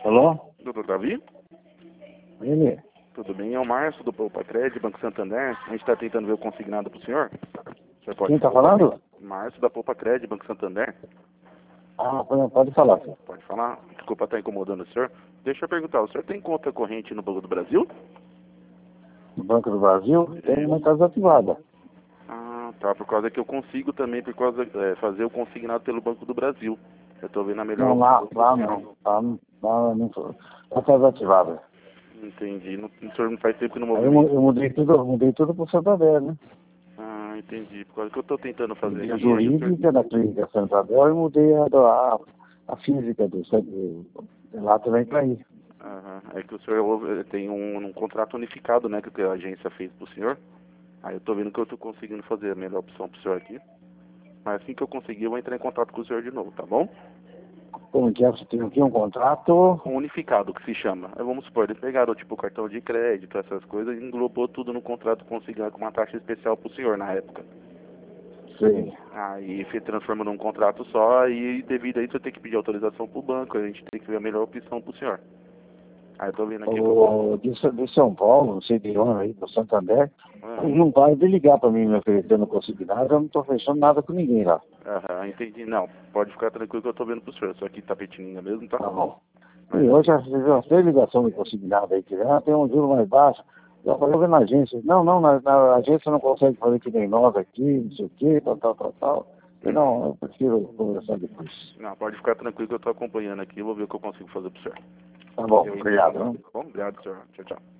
Alô? Doutor Davi? Ele? Tudo bem? É o Márcio do Poupa-Crédito, Banco Santander. A gente está tentando ver o consignado para o senhor. O senhor pode Quem tá falar? falando? Márcio da Poupa-Crédito, Banco Santander. Ah, pode falar, senhor. Pode falar? Desculpa estar incomodando o senhor. Deixa eu perguntar, o senhor tem conta corrente no Banco do Brasil? No Banco do Brasil tem uma casa ativada. Ah, tá. Por causa que eu consigo também, fazer o consignado pelo Banco do Brasil. Eu estou vendo a melhor Não, lá opção. não. Lá não foi. Tá casa ativada. Entendi. O senhor não faz tempo que não Aí eu movimenta. mudei tudo pro Santander, né? Ah, entendi. Por causa que eu estou tentando fazer Mudei a aqui. Aí o senhor... jurídica da clínica Santander e mudei a física do lá também pra ir. Aham. É que o senhor tem um contrato unificado, né, que a agência fez pro senhor. Aí eu tô vendo que eu tô conseguindo fazer a melhor opção pro senhor aqui. Mas assim que eu conseguir, eu vou entrar em contato com o senhor de novo, tá bom? Como que é? Você tem aqui um contrato? Um unificado, que se chama. Aí vamos supor, eles pegaram tipo cartão de crédito, essas coisas, e englobou tudo no contrato consignado com uma taxa especial pro senhor na época. Sim. Aí se transforma num contrato só, e devido a isso eu tenho que pedir autorização pro banco, a gente tem que ver a melhor opção pro senhor. Aí eu tô vendo aqui que eu vou... De São Paulo, não sei de onde, aí, do Santander, Ah, não para de ligar para mim me oferecendo consignado, eu não estou fechando nada com ninguém lá. aham, entendi. Não, pode ficar tranquilo que eu tô vendo pro senhor. Isso aqui tá Tapetininga mesmo, tá? Tá bom. E Mas hoje assim, já tem ligação de consignado aí, que tem um juro mais baixo. Já falei na agência. Não, na agência não consegue fazer que nem nós aqui, não sei o quê, tal. E não, eu prefiro conversar depois. não, pode ficar tranquilo que eu tô acompanhando aqui. Eu vou ver o que eu consigo fazer pro senhor. Tá bom, obrigado. Né? Tá bom? Obrigado, senhor. Tchau, tchau.